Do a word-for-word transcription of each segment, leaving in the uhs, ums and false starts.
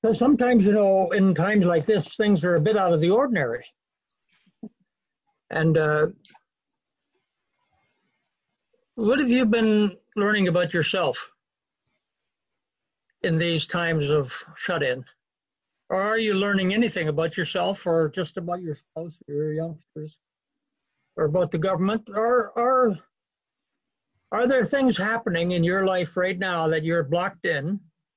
Because sometimes, you know, in times like this, things are a bit out of the ordinary. And uh, what have you been learning about yourself in these times of shut-in? Or are you learning anything about yourself, or just about your spouse or your youngsters, or about the government? Or, or are there things happening in your life right now that you're blocked in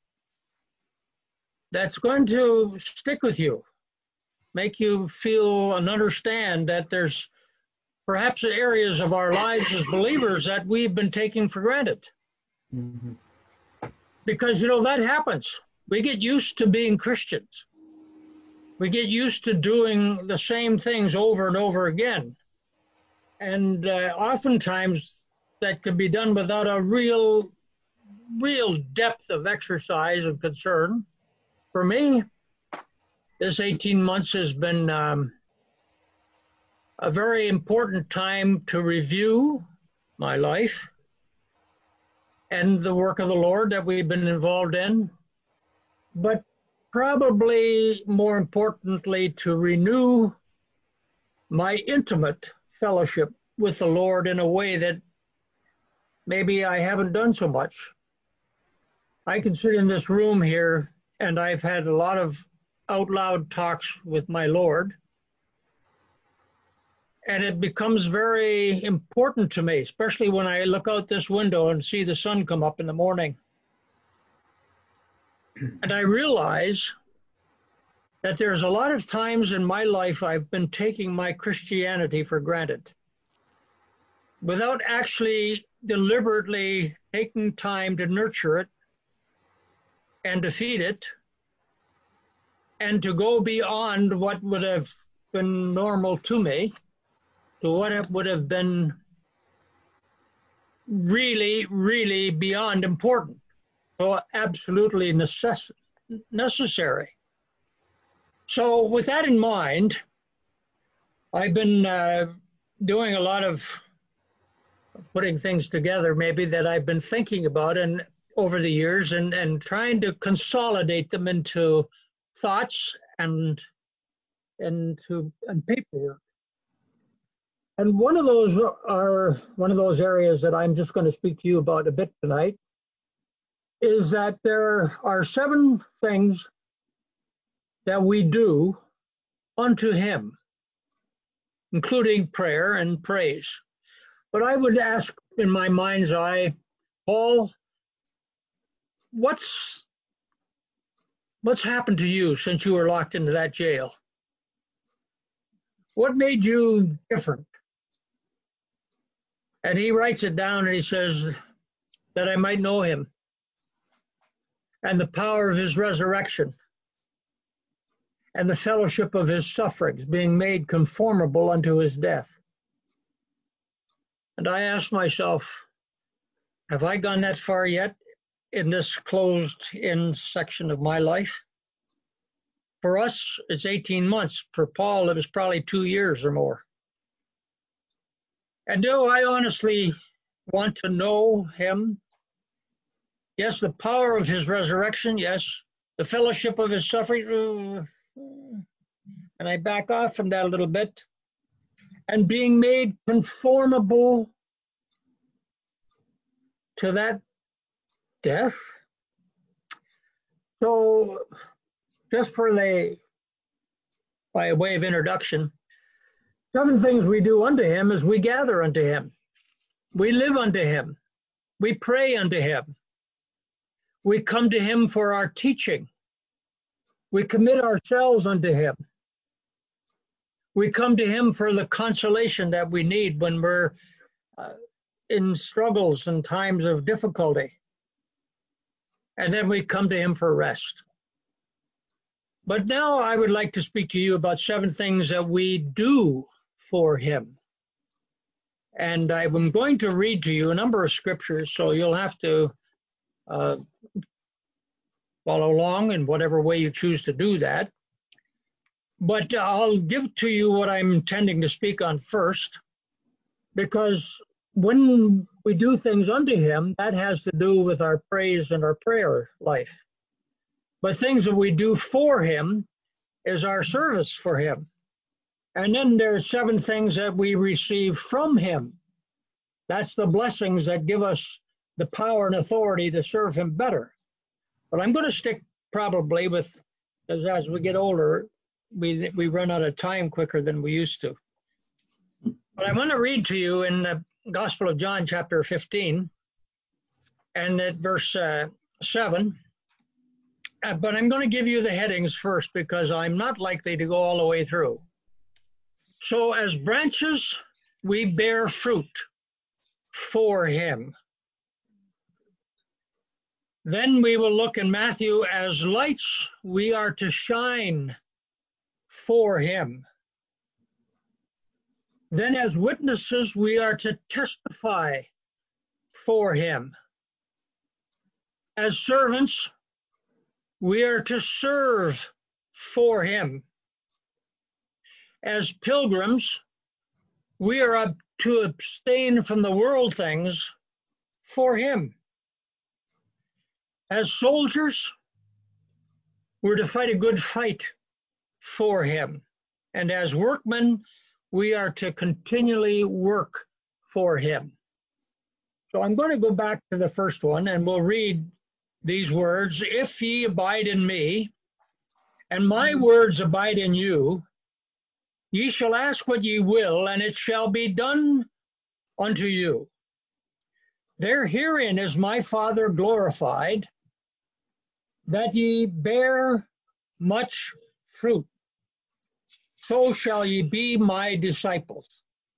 that's going to stick with you, make you feel and understand that there's perhaps areas of our lives as believers that we've been taking for granted? Mm-hmm. Because, you know, that happens. We get used to being Christians. We get used to doing the same things over and over again. And uh, oftentimes that can be done without a real, real depth of exercise and concern. For me, this eighteen months has been um, a very important time to review my life and the work of the Lord that we've been involved in, but probably more importantly, to renew my intimate fellowship with the Lord in a way that maybe I haven't done so much. I can sit in this room here and I've had a lot of out loud talks with my Lord, and it becomes very important to me, especially when I look out this window and see the sun come up in the morning. And I realize that there's a lot of times in my life I've been taking my Christianity for granted without actually deliberately taking time to nurture it and to feed it and to go beyond what would have been normal to me, to what would have been really, really beyond important, so absolutely necess- necessary. So with that in mind, I've been uh, doing a lot of putting things together maybe that I've been thinking about and over the years, and, and trying to consolidate them into thoughts and into and paperwork. And one of those are one of those areas that I'm just going to speak to you about a bit tonight, is that there are seven things that we do unto him, including prayer and praise. But I would ask in my mind's eye, Paul, what's what's happened to you since you were locked into that jail? What made you different? And he writes it down and he says, that I might know him and the power of his resurrection and the fellowship of his sufferings, being made conformable unto his death. And I asked myself, have I gone that far yet in this closed-in section of my life? For us, it's eighteen months. For Paul, it was probably two years or more. And do I honestly want to know him? Yes, the power of his resurrection, yes. The fellowship of his suffering, uh, and I back off from that a little bit. And being made conformable to that death. So just for the, by way of introduction, seven things we do unto him is we gather unto him. We live unto him. We pray unto him. We come to him for our teaching. We commit ourselves unto him. We come to him for the consolation that we need when we're uh, in struggles and times of difficulty. And then we come to him for rest. But now I would like to speak to you about seven things that we do for him. And I'm going to read to you a number of scriptures, so you'll have to uh, follow along in whatever way you choose to do that. But I'll give to you what I'm intending to speak on first, because when we do things unto him, that has to do with our praise and our prayer life. But things that we do for him is our service for him. And then there's seven things that we receive from him. That's the blessings that give us the power and authority to serve him better. But I'm going to stick probably with, as as we get older, we we run out of time quicker than we used to. But I want to read to you in the Gospel of John, chapter fifteen, and at verse uh, seven. Uh, but I'm going to give you the headings first because I'm not likely to go all the way through. So as branches, we bear fruit for him. Then we will look in Matthew, as lights, we are to shine for him. Then as witnesses, we are to testify for him. As servants, we are to serve for him. As pilgrims, we are to abstain from the world things for him. As soldiers, we're to fight a good fight for him. And as workmen, we are to continually work for him. So I'm going to go back to the first one, and we'll read these words. If ye abide in me, and my words abide in you, ye shall ask what ye will, and it shall be done unto you. There herein is my Father glorified, that ye bear much fruit. So shall ye be my disciples.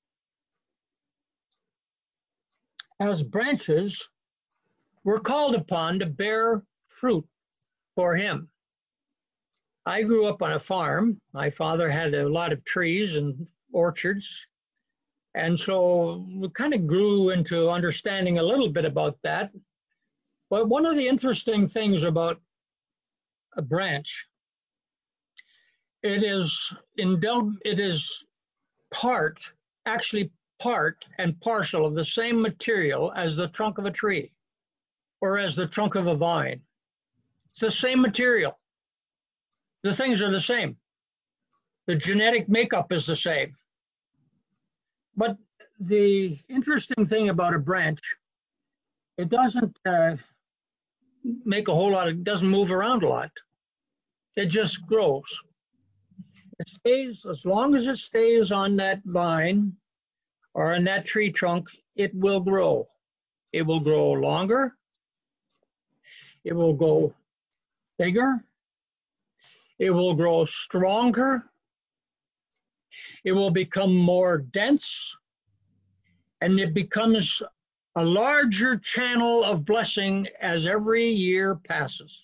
As branches, we're called upon to bear fruit for him. I grew up on a farm. My father had a lot of trees and orchards. And so we kind of grew into understanding a little bit about that. But one of the interesting things about a branch, it is indel- it is part, actually part and parcel of the same material as the trunk of a tree or as the trunk of a vine. It's the same material. The things are the same. The genetic makeup is the same. But the interesting thing about a branch, it doesn't uh, make a whole lot, it doesn't move around a lot. It just grows. It stays, as long as it stays on that vine or on that tree trunk, it will grow. It will grow longer. It will go bigger. It will grow stronger. It will become more dense. And it becomes a larger channel of blessing as every year passes.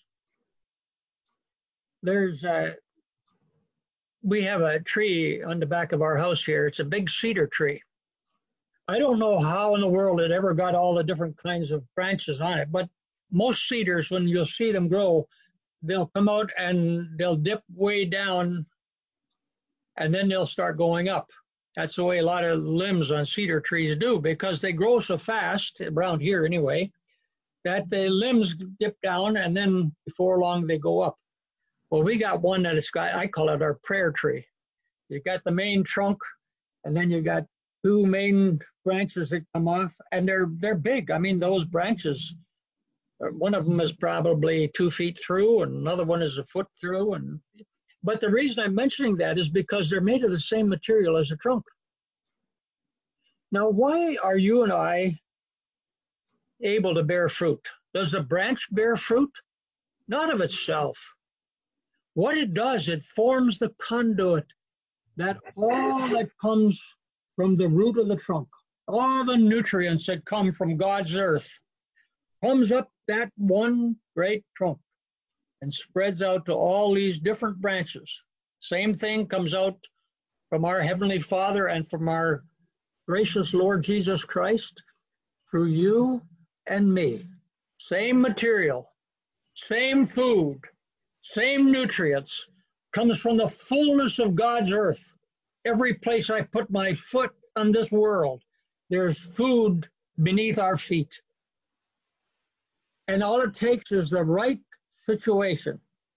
There's a, we have a tree on the back of our house here. It's a big cedar tree. I don't know how in the world it ever got all the different kinds of branches on it, but most cedars, when you'll see them grow, they'll come out and they'll dip way down and then they'll start going up. That's the way a lot of limbs on cedar trees do, because they grow so fast, around here anyway, that the limbs dip down and then before long they go up. Well, we got one that it's got, I call it our prayer tree. You got the main trunk and then you got two main branches that come off, and they're they're big. I mean, those branches, one of them is probably two feet through and another one is a foot through. And but the reason I'm mentioning that is because they're made of the same material as the trunk. Now, why are you and I able to bear fruit? Does the branch bear fruit? Not of itself. What it does, it forms the conduit that all that comes from the root of the trunk, all the nutrients that come from God's earth, comes up that one great trunk and spreads out to all these different branches. Same thing comes out from our Heavenly Father and from our gracious Lord Jesus Christ through you and me. Same material, same food, same nutrients, comes from the fullness of God's earth. Every place I put my foot on this world, there's food beneath our feet. And all it takes is the right situation.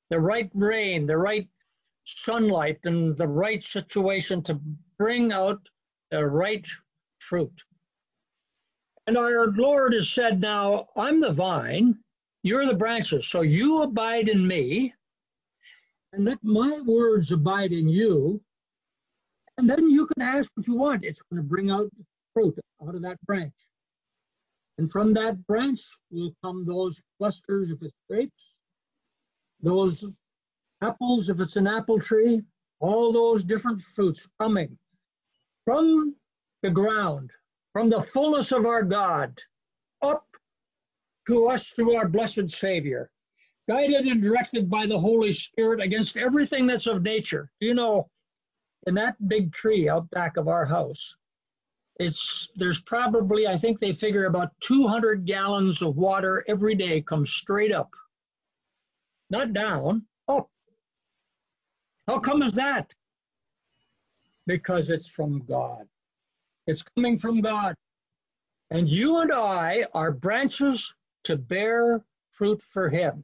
the right rain, the right sunlight, and the right situation to bring out the right fruit. And our Lord has said, now, I'm the vine, you're the branches, so you abide in me, and let my words abide in you, and then you can ask what you want. It's going to bring out fruit out of that branch. And from that branch will come those clusters if it's grapes, those apples if it's an apple tree, all those different fruits coming from the ground, from the fullness of our God, up to us through our blessed Savior, guided and directed by the Holy Spirit against everything that's of nature. You know, in that big tree out back of our house, it's there's probably, I think they figure about two hundred gallons of water every day comes straight up. Not down, up. How come is that? Because it's from God. It's coming from God. And you and I are branches to bear fruit for Him.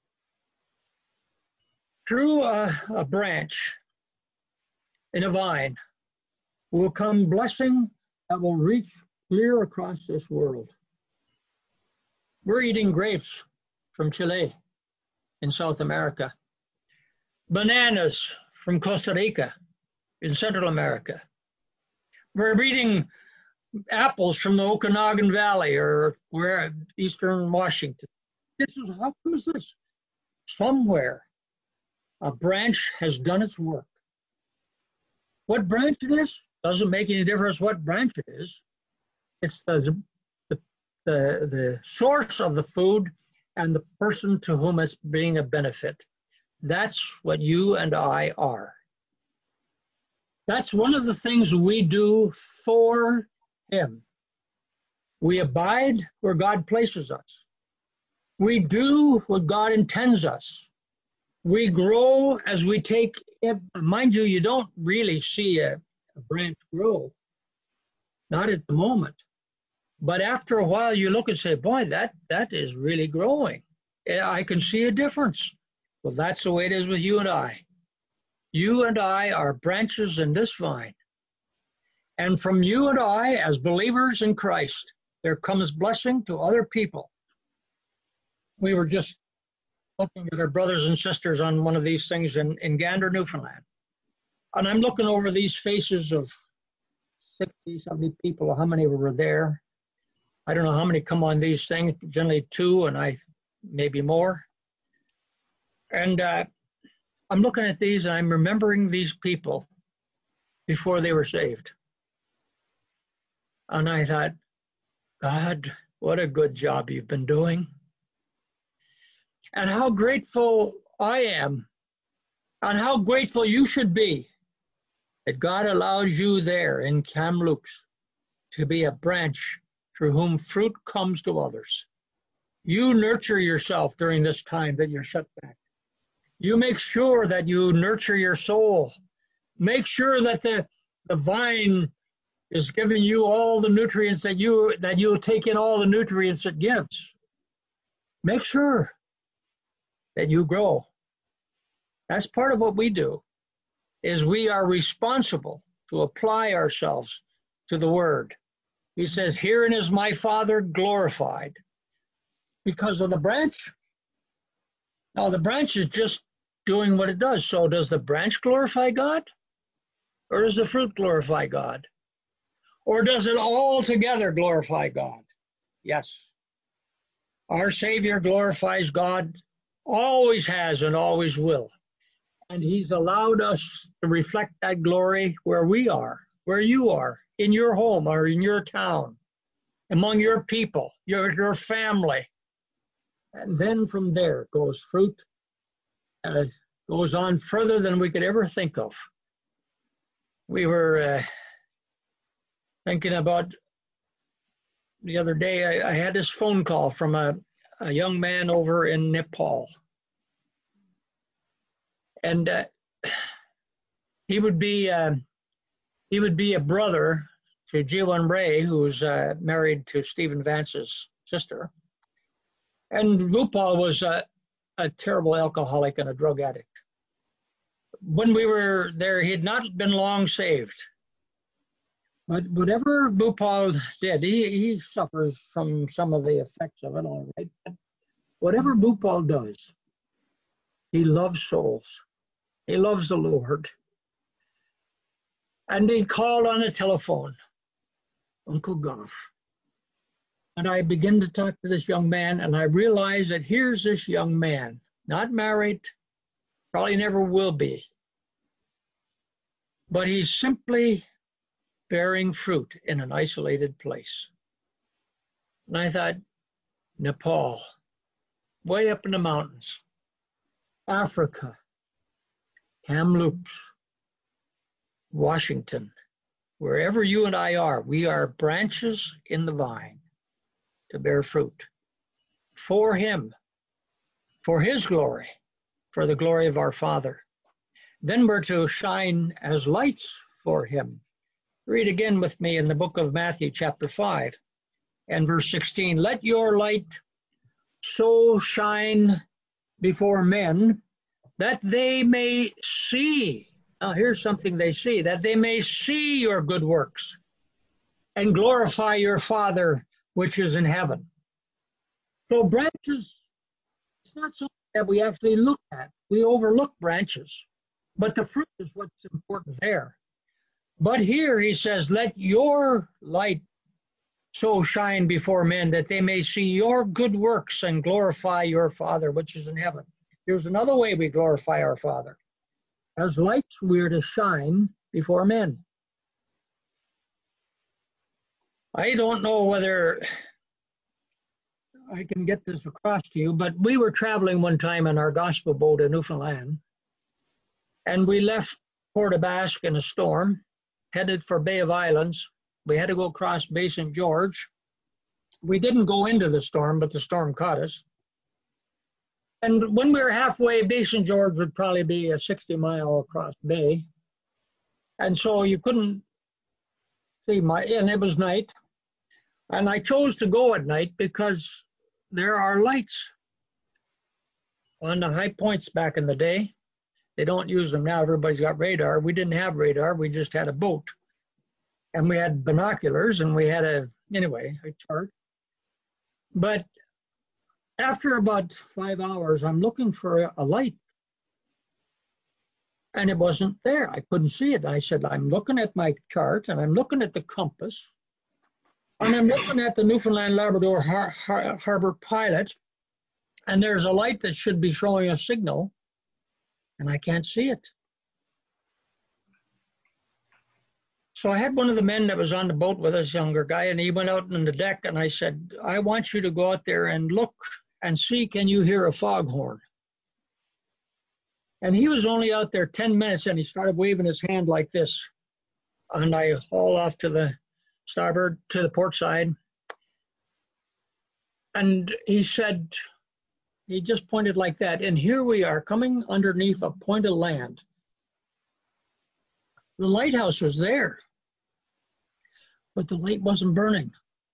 Through a, a branch in a vine will come blessing that will reach clear across this world. We're eating grapes from Chile in South America, bananas from Costa Rica in Central America. We're eating apples from the Okanagan Valley or where Eastern Washington. This is how come is this? Somewhere a branch has done its work. What branch it is doesn't make any difference what branch it is. It's the, the, the, the source of the food and the person to whom it's being a benefit. That's what you and I are. That's one of the things we do for Him. We abide where God places us. We do what God intends us. We grow as we take it. Mind you, you don't really see a, a branch grow. Not at the moment. But after a while, you look and say, boy, that, that is really growing. I can see a difference. Well, that's the way it is with you and I. You and I are branches in this vine. And from you and I, as believers in Christ, there comes blessing to other people. We were just looking at our brothers and sisters on one of these things in, in Gander, Newfoundland. And I'm looking over these faces of sixty, seventy people, how many were there. I don't know how many come on these things, generally two, and I maybe more. And uh, I'm looking at these and I'm remembering these people before they were saved. And I thought, God, what a good job you've been doing. And how grateful I am, and how grateful you should be that God allows you there in Kamloops to be a branch through whom fruit comes to others. You nurture yourself during this time that you're shut back. You make sure that you nurture your soul. Make sure that the, the vine is giving you all the nutrients that you that you'll take in all the nutrients it gives. Make sure that you grow. That's part of what we do, is we are responsible to apply ourselves to the Word. He says, herein is my Father glorified. Because of the branch? Now the branch is just doing what it does. So does the branch glorify God? Or does the fruit glorify God? Or does it all together glorify God? Yes. Our Savior glorifies God, always has and always will. And He's allowed us to reflect that glory where we are, where you are, in your home or in your town, among your people, your, your family. And then from there goes fruit, and it goes on further than we could ever think of. We were uh, thinking about the other day, I, I had this phone call from a, a young man over in Nepal. And uh, he would be uh, he would be a brother to Jiwan Ray, who's uh, married to Stephen Vance's sister. And Gopal was uh, a terrible alcoholic and a drug addict. When we were there, he had not been long saved. But whatever Bhupal did, he, he suffers from some of the effects of it, all right. But whatever Bhupal does, he loves souls. He loves the Lord. And he called on the telephone, Uncle Goff. And I begin to talk to this young man, and I realize that here's this young man, not married, probably never will be, but he's simply bearing fruit in an isolated place. And I thought, Nepal, way up in the mountains, Africa, Kamloops, Washington, wherever you and I are, we are branches in the vine to bear fruit for him, for his glory, for the glory of our Father. Then we're to shine as lights for him. Read again with me in the book of Matthew, chapter five, and verse sixteen. Let your light so shine before men that they may see. Now, here's something they see, that they may see your good works and glorify your Father which is in heaven. So branches, it's not something that we actually look at. We overlook branches, but the fruit is what's important there. But here he says, let your light so shine before men that they may see your good works and glorify your Father which is in heaven. Here's another way we glorify our Father. As lights, we're to shine before men. I don't know whether I can get this across to you, but we were traveling one time in our gospel boat in Newfoundland, and we left Port aux Basques in a storm, headed for Bay of Islands. We had to go across Bay Saint George. We didn't go into the storm, but the storm caught us. And when we were halfway, Bay Saint George would probably be a sixty mile across bay. And so you couldn't see my, and it was night. And I chose to go at night because there are lights on the high points back in the day. They don't use them now. Everybody's got radar. We didn't have radar. We just had a boat. And we had binoculars, and we had a, anyway, a chart. But after about five hours, I'm looking for a, a light. And it wasn't there. I couldn't see it. I said, I'm looking at my chart, and I'm looking at the compass, and I'm looking at the Newfoundland Labrador Har Har Harbor Pilot, and there's a light that should be showing a signal, and I can't see it. So I had one of the men that was on the boat with us, younger guy, and he went out on the deck, and I said, I want you to go out there and look and see, can you hear a foghorn? And he was only out there ten minutes, and he started waving his hand like this. And I hauled off to the starboard, to the port side. And he said, he just pointed like that. And here we are coming underneath a point of land. The lighthouse was there, but the light wasn't burning.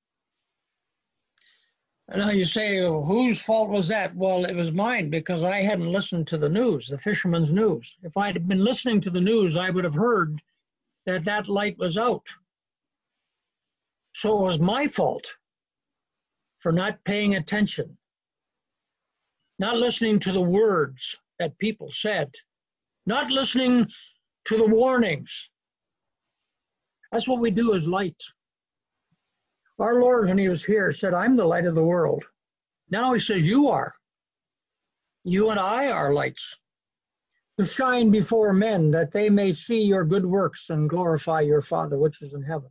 And now you say, well, whose fault was that? Well, it was mine, because I hadn't listened to the news, the fisherman's news. If I had been listening to the news, I would have heard that that light was out. So it was my fault for not paying attention, not listening to the words that people said, not listening to the warnings. That's what we do as lights. Our Lord, when he was here, said, I'm the light of the world. Now he says, you are. You and I are lights to shine before men, that they may see your good works and glorify your Father which is in heaven.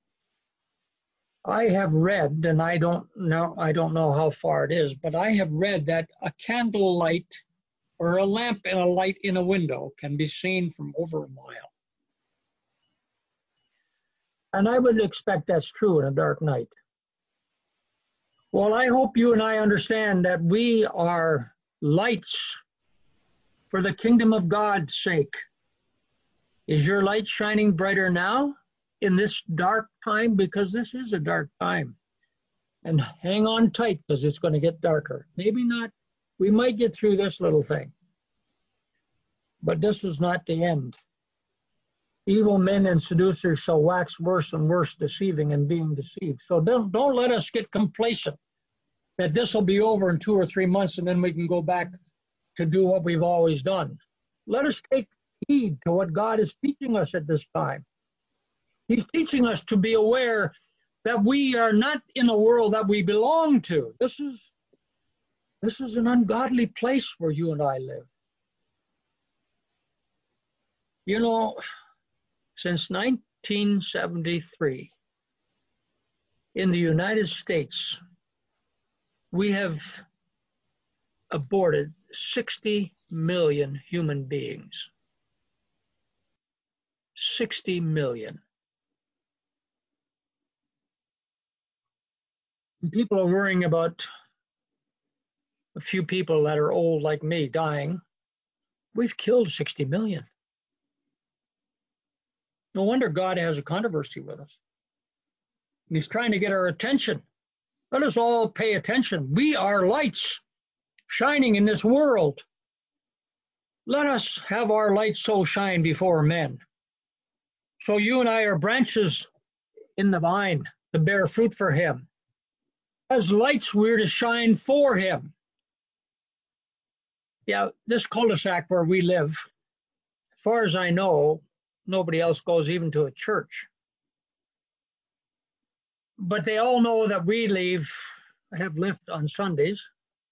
I have read, and I don't know, I don't know how far it is, but I have read that a candle light or a lamp and a light in a window can be seen from over a mile. And I would expect that's true in a dark night. Well, I hope you and I understand that we are lights for the kingdom of God's sake. Is your light shining brighter now in this dark time? Because this is a dark time. And hang on tight, because it's going to get darker. Maybe not We might get through this little thing, but this is not the end. Evil men and seducers shall wax worse and worse, deceiving and being deceived. So don't, don't let us get complacent that this will be over in two or three months and then we can go back to do what we've always done. Let us take heed to what God is teaching us at this time. He's teaching us to be aware that we are not in a world that we belong to. This is, this is an ungodly place where you and I live. You know, since nineteen seventy-three, in the United States, we have aborted sixty million human beings. sixty million. And people are worrying about a few people that are old like me dying. We've killed sixty million. No wonder God has a controversy with us. And he's trying to get our attention. Let us all pay attention. We are lights shining in this world. Let us have our light so shine before men. So you and I are branches in the vine to bear fruit for him. As lights, we're to shine for him. Yeah, this cul-de-sac where we live, as far as I know, nobody else goes even to a church. But they all know that we leave, have left on Sundays,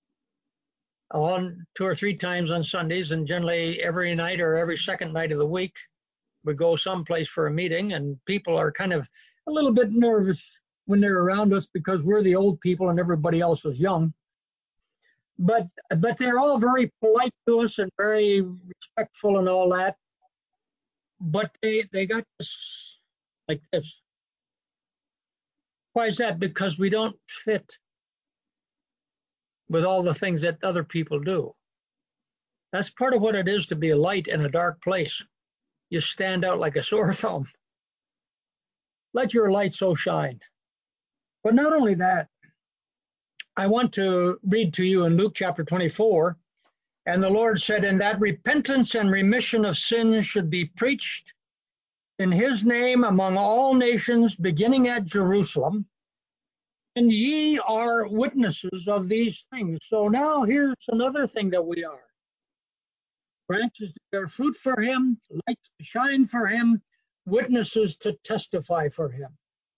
on two or three times on Sundays, and generally every night or every second night of the week, we go someplace for a meeting, and people are kind of a little bit nervous when they're around us because we're the old people and everybody else is young. But but they're all very polite to us and very respectful and all that. But they, they got this like this. Why is that? Because we don't fit with all the things that other people do. That's part of what it is to be a light in a dark place. You stand out like a sore thumb. Let your light so shine. But not only that, I want to read to you in Luke chapter twenty-four, and the Lord said, "In that repentance and remission of sins should be preached in his name among all nations, beginning at Jerusalem, and ye are witnesses of these things." So now here's another thing that we are. Branches to bear fruit for him, lights to shine for him, witnesses to testify for him.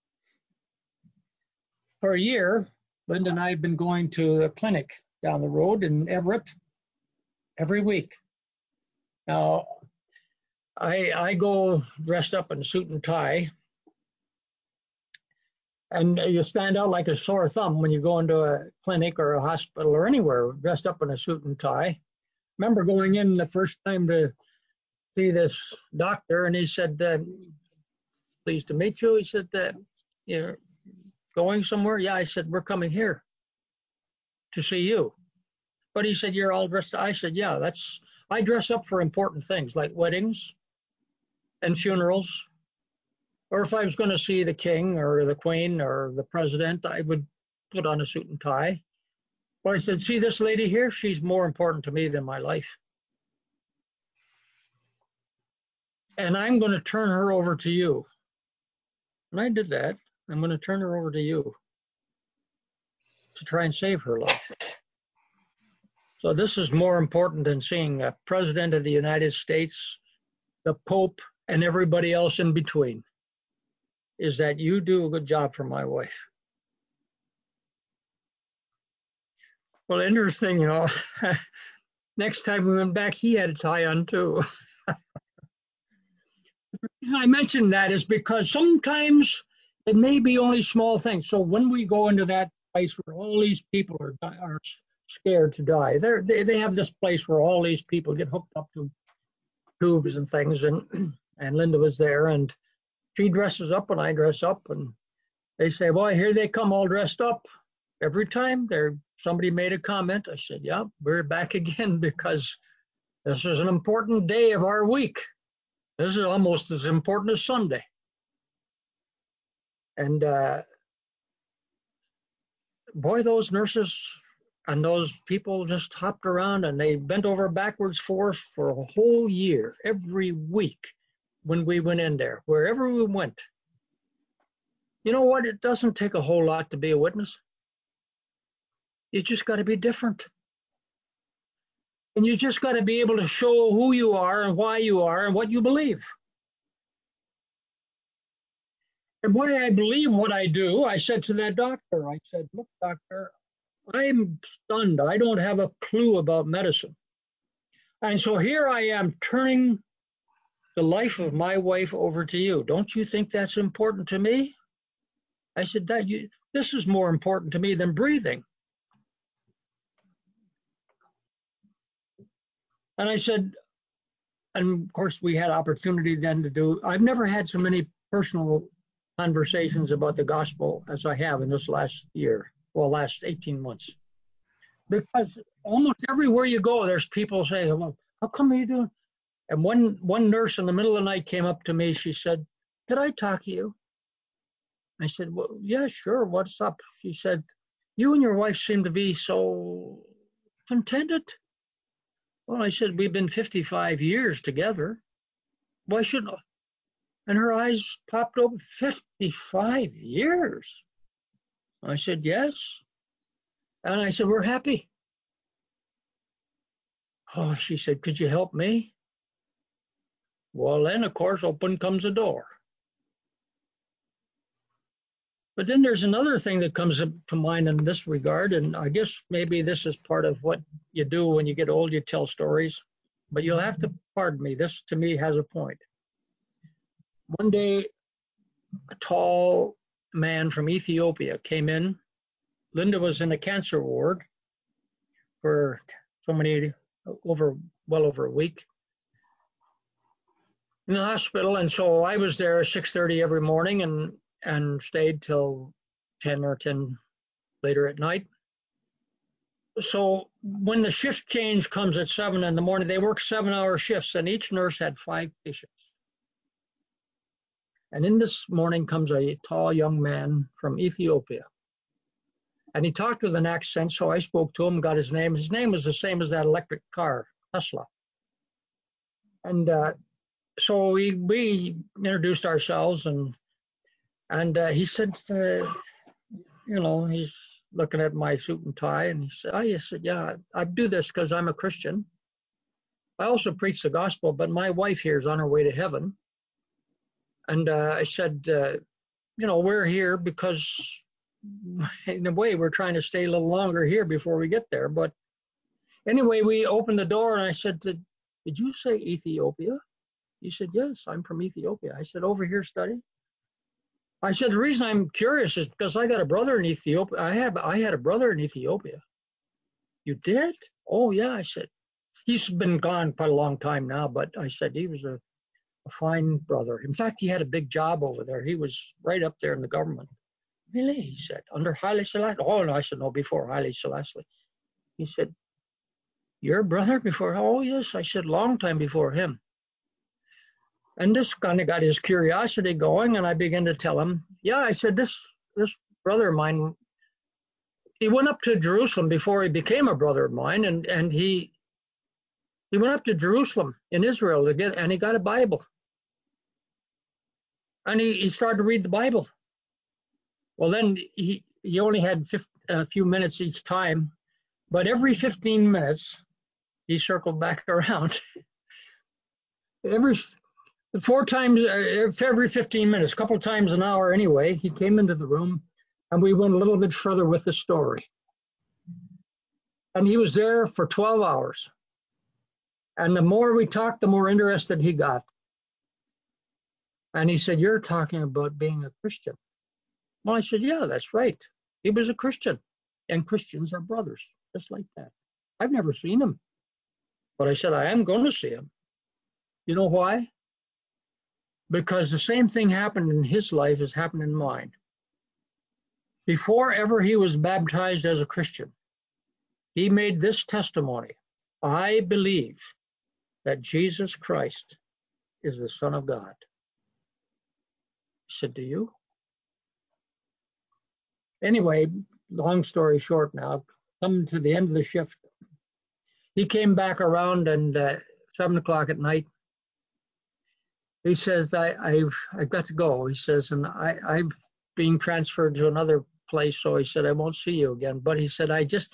For a year, Linda and I have been going to a clinic down the road in Everett every week. Now, I, I go dressed up in a suit and tie, and you stand out like a sore thumb when you go into a clinic or a hospital or anywhere dressed up in a suit and tie. Remember going in the first time to see this doctor, and he said, uh, "Pleased to meet you." He said, uh, "You're going somewhere?" "Yeah." I said, "We're coming here to see you." But he said, "You're all dressed." I said, "Yeah, that's, I dress up for important things like weddings and funerals. Or if I was going to see the king or the queen or the president, I would put on a suit and tie." But I said, "See this lady here? She's more important to me than my life. And I'm going to turn her over to you." And I did that. "I'm going to turn her over to you to try and save her life." So this is more important than seeing a president of the United States, the Pope, and everybody else in between, is that you do a good job for my wife. Well, interesting, you know, next time we went back, he had a tie on too. The reason I mention that is because sometimes it may be only small things. So when we go into that place where all these people are, are scared to die, They're, they they have this place where all these people get hooked up to tubes and things, and and Linda was there, and she dresses up and I dress up, and they say, "Boy, here they come all dressed up." Every time there somebody made a comment, I said, "Yeah, we're back again because this is an important day of our week. This is almost as important as Sunday." And uh, boy, those nurses, And those people just hopped around and they bent over backwards for us for a whole year, every week when we went in there, wherever we went. You know what? It doesn't take a whole lot to be a witness. You just got to be different. And you just got to be able to show who you are and why you are and what you believe. And why I believe what I do, I said to that doctor, I said, look, doctor, I'm stunned. I don't have a clue about medicine. And so here I am turning the life of my wife over to you. Don't you think that's important to me? I said, that you, this is more important to me than breathing. And I said, and of course we had opportunity then to do, I've never had so many personal conversations about the gospel as I have in this last year, well, last eighteen months. Because almost everywhere you go, there's people saying, well, how come are you doing? And one, one nurse in the middle of the night came up to me. She said, could I talk to you? I said, well, yeah, sure. What's up? She said, you and your wife seem to be so contented. Well, I said, we've been fifty-five years together. Why shouldn't I? And her eyes popped open. fifty-five years? I said, yes. And I said, we're happy. Oh, she said, could you help me? Well, then, of course, open comes the door. But then there's another thing that comes up to mind in this regard, and I guess maybe this is part of what you do when you get old, you tell stories. But you'll have to pardon me. This, to me, has a point. One day, a tall man from Ethiopia came in. Linda was in the cancer ward for so many, over, well over a week in the hospital. And so I was there at six thirty every morning and, and stayed till ten or ten later at night. So when the shift change comes at seven in the morning, they work seven hour shifts and each nurse had five patients. And in this morning comes a tall young man from Ethiopia. And he talked with an accent, so I spoke to him, got his name. His name was the same as that electric car, Tesla. And uh, so we, we introduced ourselves, and and uh, he said, uh, you know, he's looking at my suit and tie, and he said, I said, yeah, I do this because I'm a Christian. I also preach the gospel, but my wife here is on her way to heaven. And uh, I said, uh, you know, we're here because in a way we're trying to stay a little longer here before we get there. But anyway, we opened the door and I said, did, did you say Ethiopia? He said, yes, I'm from Ethiopia. I said, over here study? I said, the reason I'm curious is because I got a brother in Ethiopia. I have, I had a brother in Ethiopia. You did? Oh, yeah, I said. He's been gone quite a long time now, but I said he was a, a fine brother. In fact, he had a big job over there. He was right up there in the government. Really? He said, under Haile Selassie? Oh, no, I said, no, before Haile Selassie. He said, your brother before? Oh, yes. I said, long time before him. And this kind of got his curiosity going, and I began to tell him, yeah, I said, this this brother of mine, he went up to Jerusalem before he became a brother of mine, and, and he he went up to Jerusalem in Israel to get, and he got a Bible. And he, he started to read the Bible. Well, then he, he only had a few minutes each time, but every fifteen minutes, he circled back around. every Four times, uh, every fifteen minutes, a couple of times an hour anyway, he came into the room and we went a little bit further with the story. And he was there for twelve hours. And the more we talked, the more interested he got. And he said, you're talking about being a Christian. Well, I said, yeah, that's right. He was a Christian. And Christians are brothers, just like that. I've never seen him. But I said, I am going to see him. You know why? Because the same thing happened in his life as happened in mine. Before ever he was baptized as a Christian, he made this testimony: I believe that Jesus Christ is the Son of God. I said, do you? Anyway, long story short now, coming to the end of the shift. He came back around and uh, seven o'clock at night. He says, I, I've I've got to go. He says, and I, I'm being transferred to another place. So he said, I won't see you again. But he said, I just,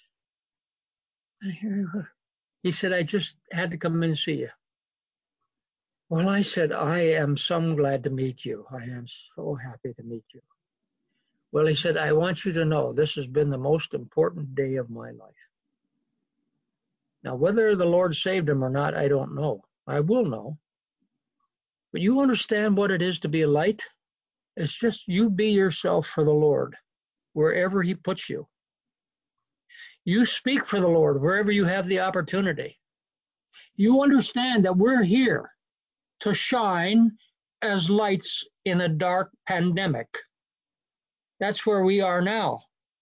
he said, I just had to come in and see you. Well, I said, I am so glad to meet you. I am so happy to meet you. Well, he said, I want you to know this has been the most important day of my life. Now, whether the Lord saved him or not, I don't know. I will know. But you understand what it is to be a light? It's just you be yourself for the Lord, wherever he puts you. You speak for the Lord wherever you have the opportunity. You understand that we're here to shine as lights in a dark pandemic. That's where we are now.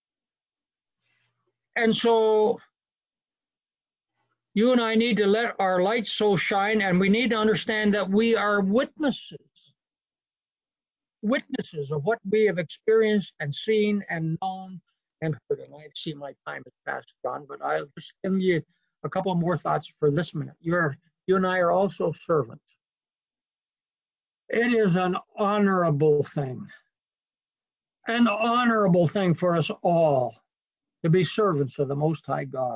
And so you and I need to let our light so shine, and we need to understand that we are witnesses. Witnesses of what we have experienced and seen and known and heard. And I see my time has passed, John, but I'll just give you a couple more thoughts for this minute. You're, you and I are also servants. It is an honorable thing, an honorable thing for us all to be servants of the Most High God.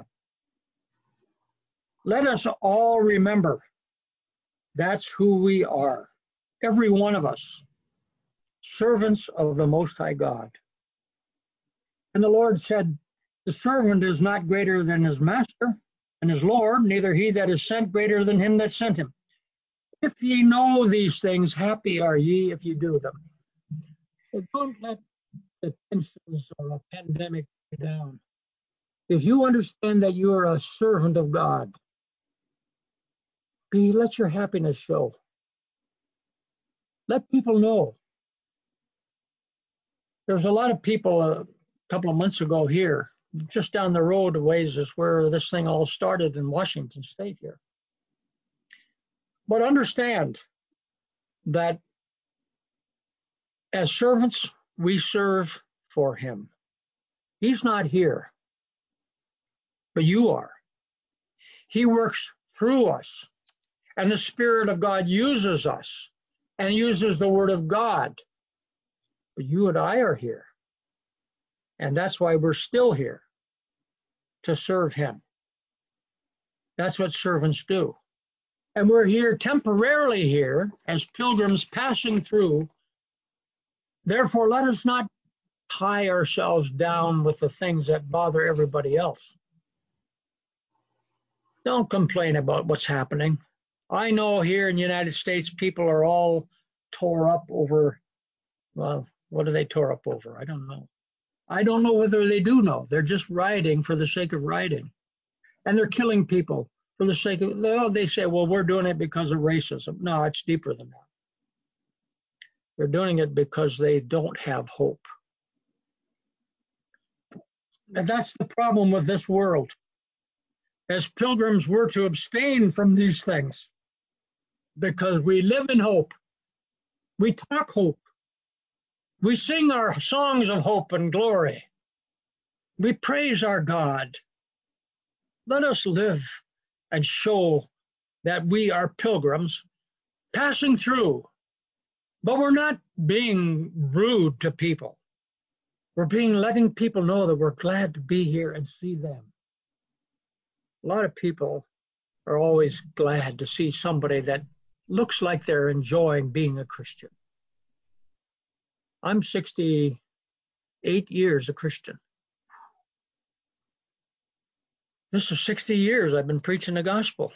Let us all remember that's who we are, every one of us, servants of the Most High God. And the Lord said, the servant is not greater than his master and his Lord, neither he that is sent greater than him that sent him. If ye know these things, happy are ye if you do them. So don't let the tensions of a pandemic get down. If you understand that you are a servant of God, be let your happiness show. Let people know. There's a lot of people a couple of months ago here, just down the road a ways is where this thing all started in Washington State here. But understand that as servants, we serve for him. He's not here, but you are. He works through us, and the Spirit of God uses us and uses the Word of God. But you and I are here, and that's why we're still here, to serve him. That's what servants do. And we're here temporarily here as pilgrims passing through. Therefore, let us not tie ourselves down with the things that bother everybody else. Don't complain about what's happening. I know here in the United States, people are all tore up over, well, what are they tore up over? I don't know. I don't know whether they do know. They're just rioting for the sake of rioting. And they're killing people for the sake of, well, they say, well, we're doing it because of racism. No, it's deeper than that. They're doing it because they don't have hope. And that's the problem with this world. As pilgrims, we're to abstain from these things because we live in hope. We talk hope. We sing our songs of hope and glory. We praise our God. Let us live and show that we are pilgrims passing through, but we're not being rude to people. We're being letting people know that we're glad to be here and see them. A lot of people are always glad to see somebody that looks like they're enjoying being a Christian. I'm sixty-eight years a Christian. This is sixty years I've been preaching the gospel.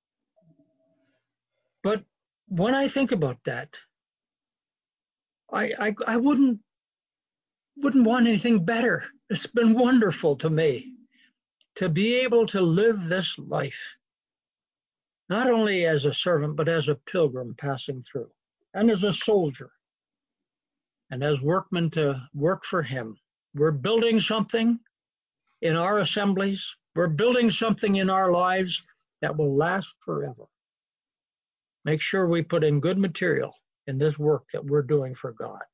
But when I think about that, I, I, I wouldn't, wouldn't want anything better. It's been wonderful to me to be able to live this life, not only as a servant, but as a pilgrim passing through, and as a soldier, and as workmen to work for him. We're building something in our assemblies. We're building something in our lives that will last forever. Make sure we put in good material in this work that we're doing for God.